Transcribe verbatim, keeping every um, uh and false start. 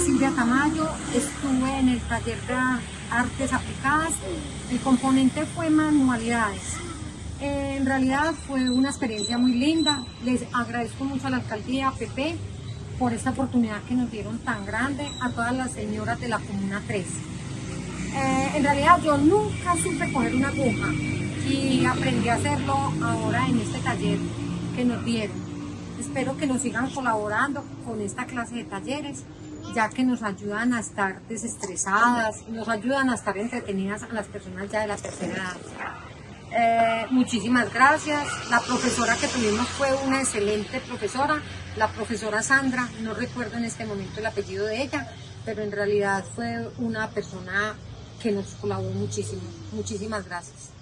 Silvia Tamayo, estuve en el taller de artes aplicadas. El componente fue manualidades. Eh, en realidad fue una experiencia muy linda. Les agradezco mucho a la alcaldía, a P P, por esta oportunidad que nos dieron tan grande, a todas las señoras de la Comuna tres. Eh, en realidad yo nunca supe coger una aguja y aprendí a hacerlo ahora en este taller que nos dieron. Espero que nos sigan colaborando con esta clase de talleres, ya que nos ayudan a estar desestresadas, nos ayudan a estar entretenidas a las personas ya de la tercera edad. Eh, muchísimas gracias. La profesora que tuvimos fue una excelente profesora, la profesora Sandra, no recuerdo en este momento el apellido de ella, pero en realidad fue una persona que nos colaboró muchísimo. Muchísimas gracias.